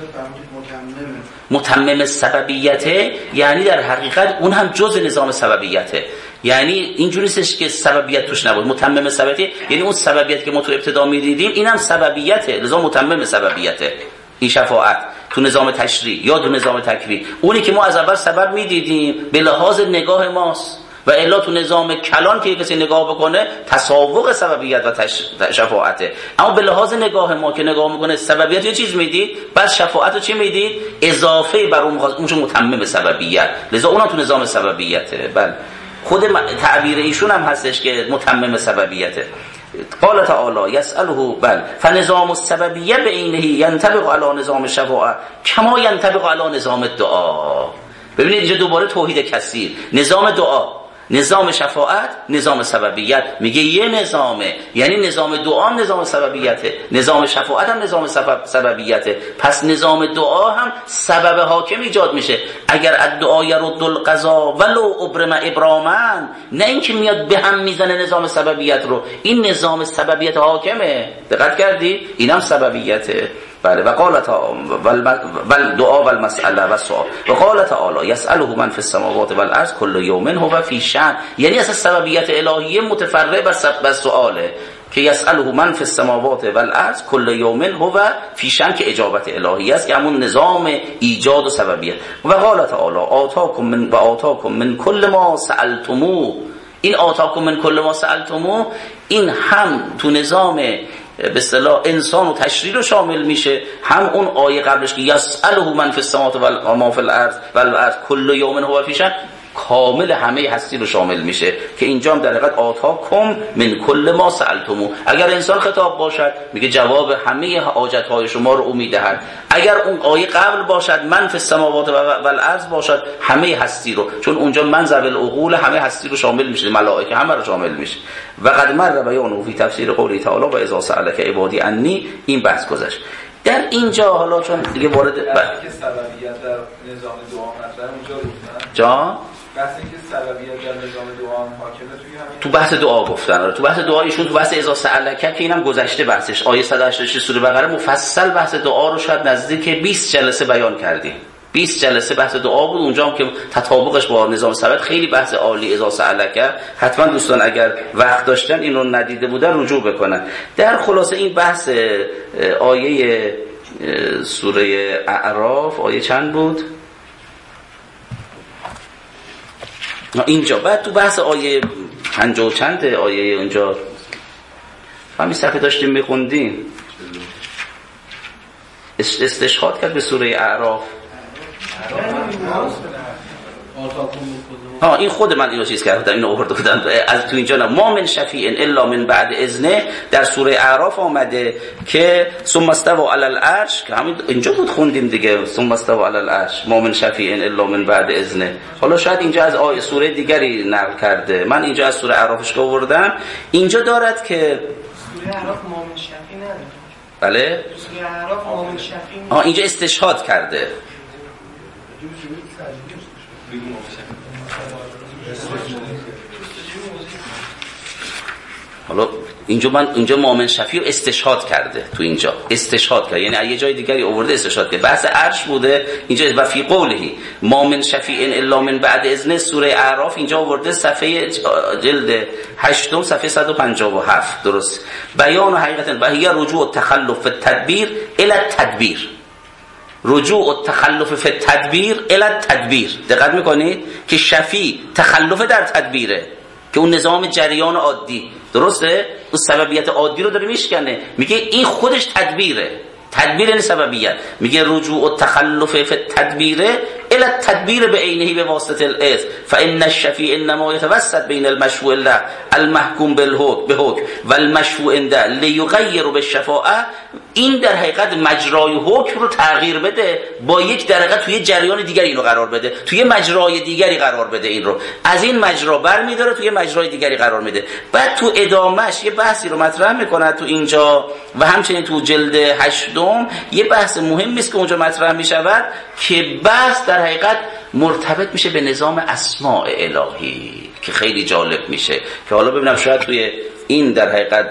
متمم سببیته، یعنی در حقیقت اون هم جز نظام سببیته. یعنی اینجوری نیستش که سببیت توش نبود. متمم سببیته یعنی اون سببیت که ما تو ابتدا می‌دیدیم این هم سببیته، لذا متمم سببیته. این شفاعت تو نظام تشریع یا تو نظام تکوین، اونی که ما از اول سبب می‌دیدیم به لحاظ نگاه ماست و الا تو نظام کلان که کسی نگاه بکنه تساوق سببیت و تش... شفاعته. اما به لحاظ نگاه ما که نگاه میکنه سببیت یه چیز میدید، بعد شفاعت رو چی میدید؟ اضافه بر اون اونجا متمم سببیت، لذا اونم تو نظام سببیته. بله خود تعبیر ایشون هم هستش که متمم سببیته. قال تعالی یسأله بل فنظام السببیه به عینه ینطبق علی نظام الشفاعه کما ینطبق علی نظام الدعا. ببینید اینجا دوباره توحید کثیر، نظام دعا، نظام شفاعت، نظام سببیت. میگه یه نظامه، یعنی نظام دعا هم نظام سببیته، نظام شفاعت هم نظام سبب سببیته. پس نظام دعا هم سبب حاکم ایجاد میشه. اگر الدعا یرد القضا ولو ابرم ابراما، نه اینکه میاد به هم میزنه نظام سببیت رو، این نظام سببیت حاکمه. دقت کردی؟ اینم سببیته. بله و قال تعالی ول دعا و المسئله و سوال و قال تعالی یسأله من فی السماوات والارض کل یوم هو فی شأن. یعنی اصلا سببیت الهیه متفرع بر سؤاله که یسأله من فی السماوات والارض کل یوم هو فی شأن که اجابت الهیه است که همون نظام ایجاد و سببیت. و قال تعالی آتاکم من و آتاکم من کل ما سألتموه. این آتاکم من کل ما سألتموه این هم تو نظام به اصطلاح انسان و تشریع رو شامل میشه، هم اون آیه قبلش که یسأله من فی السماوات و ما فی الارض والارض کل یوم هو فی شأن کامل همه هستی رو شامل میشه که اینجا هم در حقیقت آتاکم من کل ما سألتموه. اگر انسان خطاب باشد میگه جواب همه حاجت‌های شما رو او میدهد. اگر اون آیه قبل باشد من فی السماوات والارض باشد همه هستی رو، چون اونجا من ذوی العقول همه هستی رو شامل میشه، ملائکه همه رو شامل میشه. و قد مر بیانه فی تفسیر قوله تعالی و اذا سألک عبادی انی، این بحث گذشت. در اینجا حالا چون دیگه وارد که سببیت در نظام دعا مطرح اونجا گفتن جا بحثی که سببیت در نظام دعا حاکمه توی همین تو بحث دعا گفتن. آره تو بحث دعا ایشون تو بحث اذا سألک که اینم گذشته بحثش، آیه صد و هشتاد و شش سوره بقره مفصل بحث دعا رو شاید نزدیک بیست جلسه بیان کردیم. بیست جلسه بحث دعا بود، اونجا هم که تطابقش با نظام سبد خیلی بحث عالی اذا سألک. حتما دوستان اگر وقت داشتن این رو ندیده بودن رجوع بکنن. در خلاصه این بحث آیه سوره اعراف آیه چند بود؟ اینجا بعد تو بحث آیه پنجاه و چند آیه اونجا همین صفحه داشتیم میخوندیم استشهاد کرد به سوره اعراف. ها این خود من اینو چیز کردم، اینو آورده بودم از تو اینجا. نه ما من شفیع الا من بعد اذنه در سوره اعراف آمده که ثم استوى علی العرش، که همین اینجا بود خوندیم دیگه، ثم استوى علی العرش ما من شفیع الا من بعد اذنه. حالا شاید اینجا از آیه سوره دیگری نقل کرده، من اینجا از سوره اعرافش آوردم. اینجا دارد که سوره اعراف ما من شفیع نداره. بله سوره اعراف ما من شفیع ها اینجا استشهاد کرده. حالا اینجا من اینجا مؤمن شفیع استشهاد کرده، تو اینجا استشهاد کرده، یعنی یه جای دیگری آورده استشهاد کرده. بحث عرش بوده اینجا و فی قوله مؤمن شفیع الا من بعد اذن. سوره اعراف اینجا آورده صفحه جلد هشتم صفحه صد و پنجاه و هفت. درست بیان و حقیقتا و هی رجوع التخلف فی التدبیر الی التدبیر. رجوع التخلف فی التدبیر الی التدبیر. دقت میکنید که شفیع تخلف در تدبیره که اون نظام جریان عادی، درسته؟ اون سببیت عادی رو داره میشکنه، میگه این خودش تدبیره. تدبیر این سببیت. میگه رجوع التخلف فی التدبیر الی التدبیر بعینه به واسطه الاذ فان الشفیع انما یتوسط بین المشفوع له المحکوم بالحکم بحکم والمشفوع عنده لیغیر بالشفاعه. این در حقیقت مجرای حکم رو تغییر بده، با یک در حقیقت توی جریان دیگری اینو قرار بده، توی مجرای دیگری قرار بده، این رو از این مجرا برمی‌داره توی مجرای دیگری قرار میده. بعد تو ادامهش یه بحثی رو مطرح میکنه تو اینجا و همچنین تو جلد هشتم یه بحث مهمی است که اونجا مطرح میشود که بحث در حقیقت مرتبط میشه به نظام اسماء الهی که خیلی جالب میشه که حالا ببینم شاید توی این در حقیقت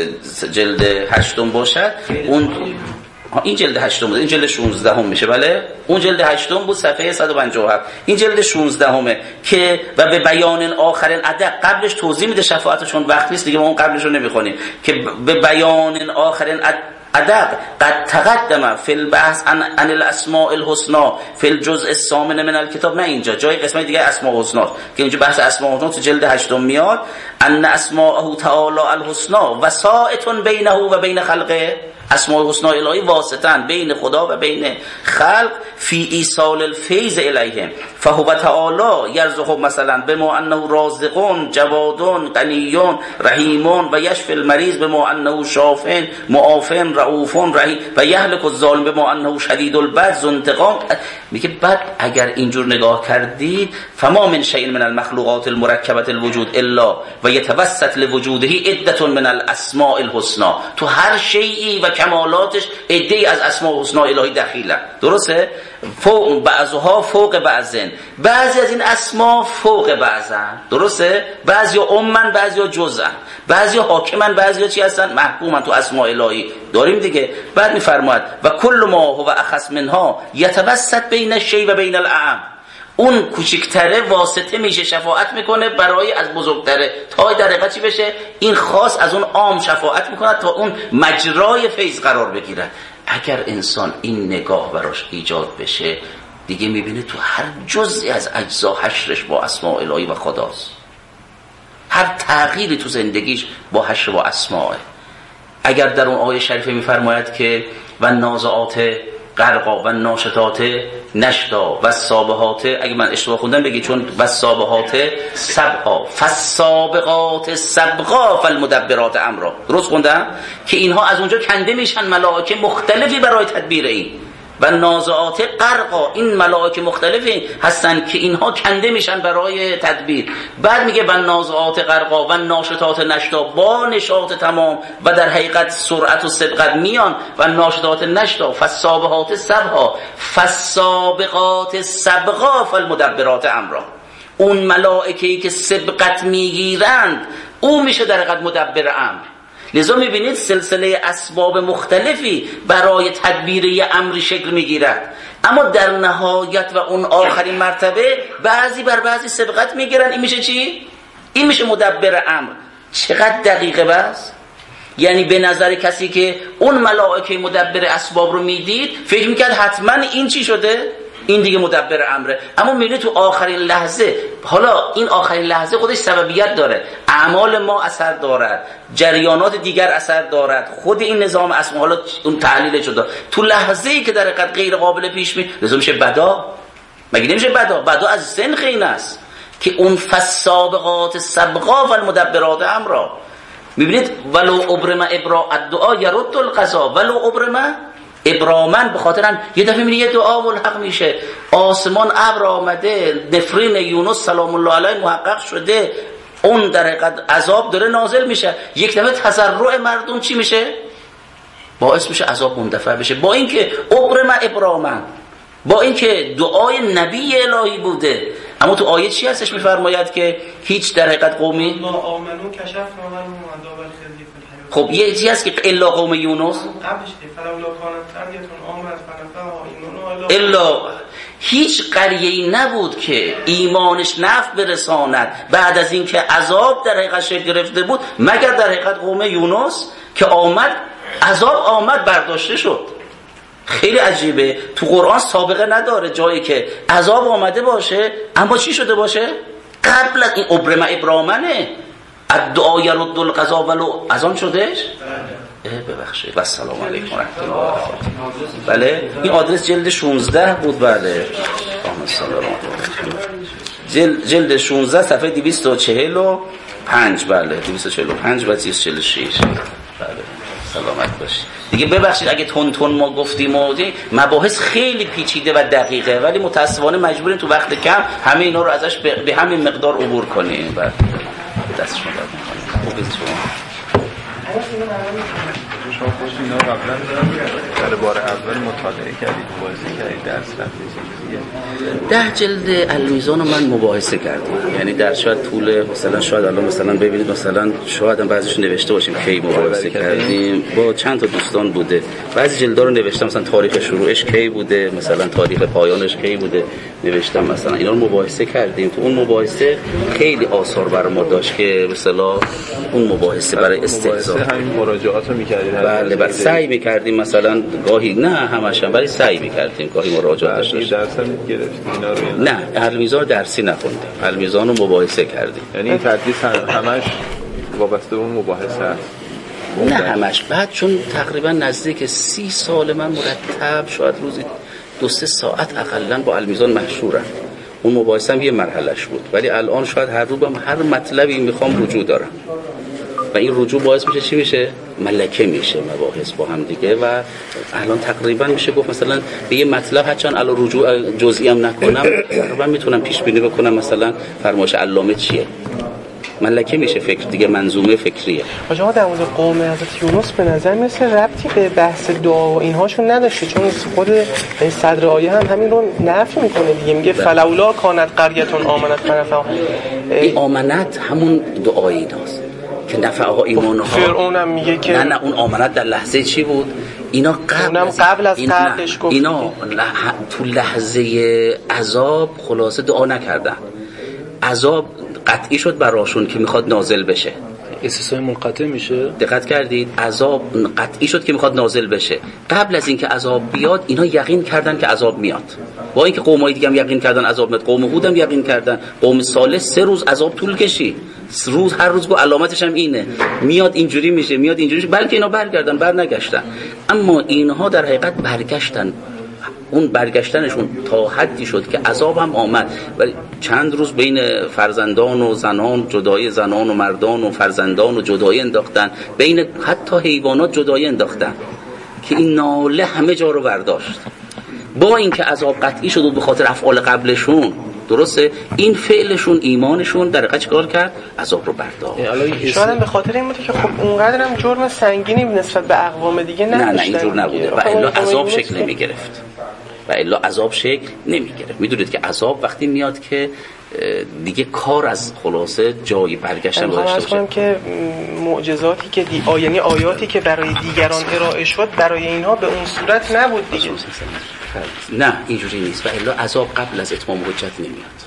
جلد هشتم باشد. اون این جلد هشتم بود، این جلد شانزده هم میشه. بله اون جلد هشتم بود صفحه صد و پنجاه و هفت، این جلد شانزده همه که و به بیان آخرین ادق قبلش توضیح میده شفاعت، چون وقت نیست دیگه ما اون قبلش رو نمیخونیم، که به بیان آخرین ادق قد تقدم فی البحث عن, عن الاسماء الحسنى فی الجزء الثامن من الكتاب. نه اینجا جای قسمت دیگه اسماء الحسنى که اینجا بحث اسماء الحسنى تو جلد هشتم میاد. ان اسماءه تعالی الحسنى وسائط بینه و بین خلقه. اسماء الحسنى الهی واسطن بین خدا و بین خلق فی ایصال الفیض الیهم فهو تعالی یرزق مثلا بما انه رازقون جوادون غنیون رحیمون و یشفی المریض بما انه شافن معافن رؤوفون رحیم و یهلک الظالم بما انه شدید البطش ذو انتقام. میگه بعد اگر اینجور نگاه کردید فما من شیء من المخلوقات المرکبه الوجود الا و یتوسط لوجوده عده من الاسماء الحسنى. تو هر شیئی و کمالاتش عده‌ای از اسماء الحسنى الهی دخیلن، درسته؟ فوق بعضها فوق بعضن، بعضی از این اسما فوق بعضن، درسته؟ بعضی عمن بعضی جزءن، بعضی حاکمن بعضی چی هستن؟ محکومن. تو اسماء الهی داریم دیگه. بعد میفرماید و کل ما هو اخص منها یتوسط بین الشیء و بین الاعم. اون کوچکتره واسطه میشه شفاعت میکنه برای از بزرگتره تا در حقیقت چی بشه؟ این خاص از اون عام شفاعت میکنه تا اون مجرای فیض قرار بگیره. اگر انسان این نگاه براش ایجاد بشه دیگه میبینه تو هر جزئی از اجزا حشرش با اسماء الهی و خداست. هر تغییری تو زندگیش با حشر با اسماء. اگر در اون آیه شریفه میفرماید که و نازعات غرقا و ناشطات نشتا و سابحات، اگه من اشتباه خوندم بگی، چون و سابحات سبقا فالسابقات سبقا فالمدبرات امرا. درست خوندم که اینها از اونجا کنده میشن ملائکه مختلفی برای تدبیر این و نازعات غرقا. این ملائکه مختلفی هستن که اینها کنده میشن برای تدبیر. بعد میگه و نازعات غرقا و ناشطات نشتا با نشاط تمام و در حقیقت سرعت و سبقت میان و ناشطات نشتا فالسابقات سبقا فالسابقات سبقا فالمدبرات امرا. اون ملائکه‌ای که سبقت میگیرند او میشه در حقیقت مدبر امر. لذا میبینید سلسله اسباب مختلفی برای تدبیر یه امری شکل میگیرد، اما در نهایت و اون آخرین مرتبه بعضی بر بعضی سبقت میگیرن. این میشه چی؟ این میشه مدبر امر. چقدر دقیقه بس؟ یعنی به نظر کسی که اون ملائکه مدبر اسباب رو میدید فکر میکرد حتما این چی شده؟ این دیگه مدبر امره. اما میبینید تو آخرین لحظه، حالا این آخرین لحظه خودش سببیت داره، اعمال ما اثر دارد، جریانات دیگر اثر دارد، خود این نظام اسم، حالا اون تحلیل شده تو لحظه ای که در حقیقت غیر قابل پیش می لازم میشه بدا. مگه نمیشه بدا؟ بدا از سنخ این است که اون فالسابقات سبقا و المدبرات امرا. میبینید ولو ابرم ابرا الدعا یرد القضا ولو ابرم ابرامن، به خاطر هم یه دفعه میبینی یه دعا ملحق میشه، آسمان ابر آمده، نفرین یونس سلام الله علیه محقق شده، اون در حقیقت عذاب داره نازل میشه، یک دفعه تضرع مردم چی میشه؟ باعث میشه عذاب مندفع بشه. با اینکه ابرم ابرامن، با اینکه دعای نبی الهی بوده، اما تو آیه چی هستش میفرماید که هیچ در حقیقت قومی ما آمنو کشفنا عنهم عذاب الخزي. خب یه چیزی هست که الا قوم یونس، قبلش فلولا کانت قریة آمنت فنفعها ایمانها الا هیچ قریه‌ای نبود که ایمانش نفع برساند بعد از اینکه عذاب در حقیقت شکل گرفته بود، مگر در حقیقت قوم یونس که آمد، عذاب آمد برداشته شد. خیلی عجیبه، تو قرآن سابقه نداره جایی که عذاب آمده باشه اما چی شده باشه؟ قبل از این ابرم ابرامنه الدعا یرد القضا ولو از آن شدهش؟ ببخشید و السلام علیکم و رحمت الله و برکاته. بله این آدرس جلد شانزده بود. بله اللهم صل علی محمد. جلد جلد شانزده صفحه دویست و چهل و پنج. بله دویست و چهل و پنج و دویست و چهل و شش. بله سلامت باشید. دیگه ببخشید اگه تون تون ما گفتیم و مباحث خیلی پیچیده و دقیقه، ولی متاسفانه مجبوریم تو وقت کم همه اینا رو ازش به همین مقدار عبور کنیم. بله دست شما درد می‌کنم. خوب است شما. شما خودتون اینا قبلا در بار اول مطالعه کردید، مباحثه کردید، درس رفتید؟ ده جلد المیزان رو من مباحثه کردم، یعنی در شاید طول مثلا شاید الان مثلا ببینید مثلا شاید هم بعضیش نوشته باشیم کی مباحثه کردیم، با چند تا دوستان بوده، بعضی جلدا رو نوشتم مثلا تاریخ شروعش کی بوده، مثلا تاریخ پایانش کی بوده نوشتم، مثلا اینا رو مباحثه کردیم. تو اون مباحثه خیلی آثار برای ما داشت که به اصطلاح اون مباحثه برای استحضار همین مراجعات رو می‌کردید. بله بله سعی می‌کردیم مثلا گاهی، نه همش هم، ولی سعی می‌کردیم گاهی مراجعات داشتیم. اینا رو نه المیزان درسی نخوندیم، المیزان رو مباحثه کردیم. یعنی این تدریس همش وابسته به اون مباحثه است؟ نه همش. بعد چون تقریبا نزدیک سی سال من مرتب شاید روزی دو سه ساعت اقلا با المیزان مشهورم. اون مباحثه هم یه مرحلهش بود، ولی الان شاید هر روز هم هر مطلبی میخوام رجوع دارم و این رجوع باعث میشه چی میشه؟ ملکه میشه مباحث با هم دیگه. و الان تقریبا میشه گفت مثلا به یه مطلب هرچند الان رجوع جزئی هم نکنم تقریبا میتونم پیش بینی بکنم مثلا فرمایش علامه چیه، ملکه میشه فکر دیگه، منظومه فکریه. آقا در مورد قوم حضرت یونس به نظر میرسه ربطی به بحث دعا و اینهاشون نداشته، چون خود صدر آیه هم همین رو نفی میکنه دیگه، میگه فلولا کانت قریة آمنت فنفعها. این آمنت همون دعای ایناست که نفعها ایمانها. فرعون هم میگه که نه نه اون آمنت در لحظه چی بود؟ اینا قبل از قبل از این قبلش گفت اینا لح... تو لحظه عذاب خلاصه دعا نکردن، عذاب قطعی شد براشون که میخواد نازل بشه، استثناء منقطع میشه. دقت کردید؟ عذاب قطعی شد که میخواد نازل بشه. قبل از اینکه عذاب بیاد اینا یقین کردن که عذاب میاد، با اینکه قومای دیگه هم یقین کردن عذاب میاد، قوم هود هم یقین کردن، قوم صالح سه روز عذاب طول کشید، روز هر روز گو علامتش هم اینه میاد اینجوری میشه میاد اینجوری میشه، بلکه اینا برگردن بر نگشتن. اما اینها در حقیقت برگشتن، اون برگشتنشون تا حدی شد که عذاب هم آمد، ولی چند روز بین فرزندان و زنان جدای زنان و مردان و فرزندان و جدای انداختن، بین حتی حیوانات جدای انداختن که این ناله همه جا رو برداشت. با اینکه عذاب قطعی شد و به خاطر افعال قبلشون درسته، این فعلشون ایمانشون در حقیقت چیکار کرد؟ عذاب رو برداشت. شاید به خاطر این بوده که خب اونقدر هم جرم سنگینی نسبت به اقوام دیگه نداشتن. نه نه اینجور نبوده و الا عذاب شکل نمی گرفت. و الا عذاب شکل نمیگیره. میدونید که عذاب وقتی میاد که دیگه کار از خلاصه جایی برگشتن داشته باشه. که معجزاتی که دی... آ... یعنی آیاتی که برای دیگران ارائه شد برای اینها به اون صورت نبود دیگه. نه اینجوری نیست. و الا عذاب قبل از اتمام حجت نمیاد.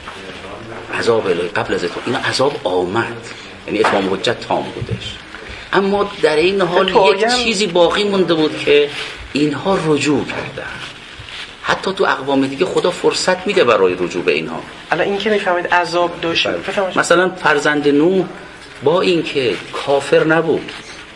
عذاب الهی قبل از اتمام، اینا عذاب آمد، یعنی اتمام حجت تام بودش، اما در این حال یک چیزی باقی مونده بود که اینها رجوع کردن. حتی تو اقوام دیگه خدا فرصت میده برای رجوع به اینها. الان این که میفهمید عذاب داشت، مثلا فرزند نوح با اینکه کافر نبود،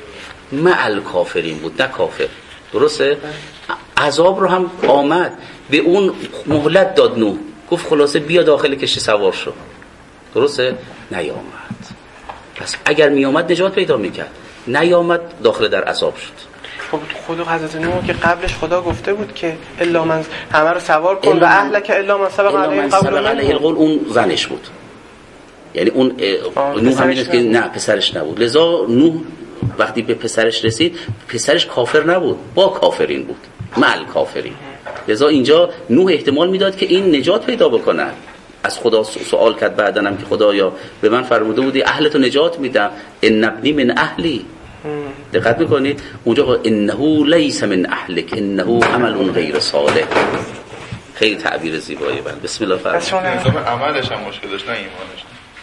مع کافرین بود، نه کافر، درسته؟ عذاب رو هم آمد، به اون مهلت داد نوح، گفت خلاصه بیا داخل کشتی سوار شو، درسته؟ نیامد. پس اگر میامد نجات پیدا میکرد، نیامد داخل در عذاب شد. خب خود حضرت نوح که قبلش خدا گفته بود که الا من همه رو سوار کن و اهلک الا من سبق علیه القول، اون زنش بود، یعنی اون نوح همین که نه پسرش نبود. لذا نوح وقتی به پسرش رسید، پسرش کافر نبود، با کافرین بود، مع کافرین. لذا اینجا نوح احتمال میداد که این نجات پیدا بکنه. از خدا سوال کرد بعدن هم که خدایا به من فرموده بودی اهلتو نجات میدم، ان ابنی من اهلی. دقت میکنید اونجا انه لیس من اهلک انه عمل غیر صالح. خیلی تعبیر زیبایی. بله بسم الله فرمایید. نظام عملش هم مشکل داشت، نه ایمانش.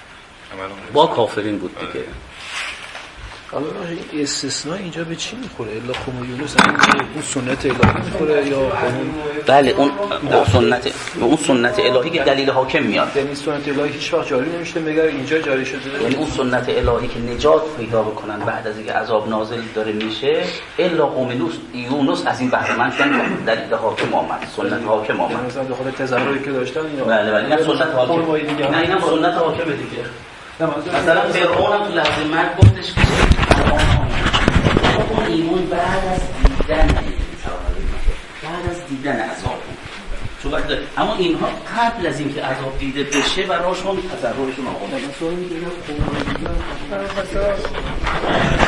با کافرین بود دیگه. حالا این استثناء اینجا به چی میخوره؟ الا قوم یونس اون سنت الهی میخوره یا قوم؟ بله اون سنت اون سنت الهی که دلیل حاکم میاد. یعنی سنت الهی هیچ وقت جاری نمیشه مگر اینجا جاری شده. یعنی اون سنت الهی که نجات پیدا بکنن بعد از اینکه عذاب نازل داره میشه، الا قوم یونس از این بهره مند شدن، دلیل حاکم آمد، سنت حاکم آمد. مثلا به خاطر تظاهری که داشتن یا بله بله این سنت حاکم. نه اینم سنت حاکم دیگه. مثلا فرعون هم تو لحظه مرگ گفتش که اون ایمون بعد از دیدن بعد از دیدن عذاب چون وقت، اما اینها قبل از اینکه عذاب دیده بشه براشون تصورشون آمده.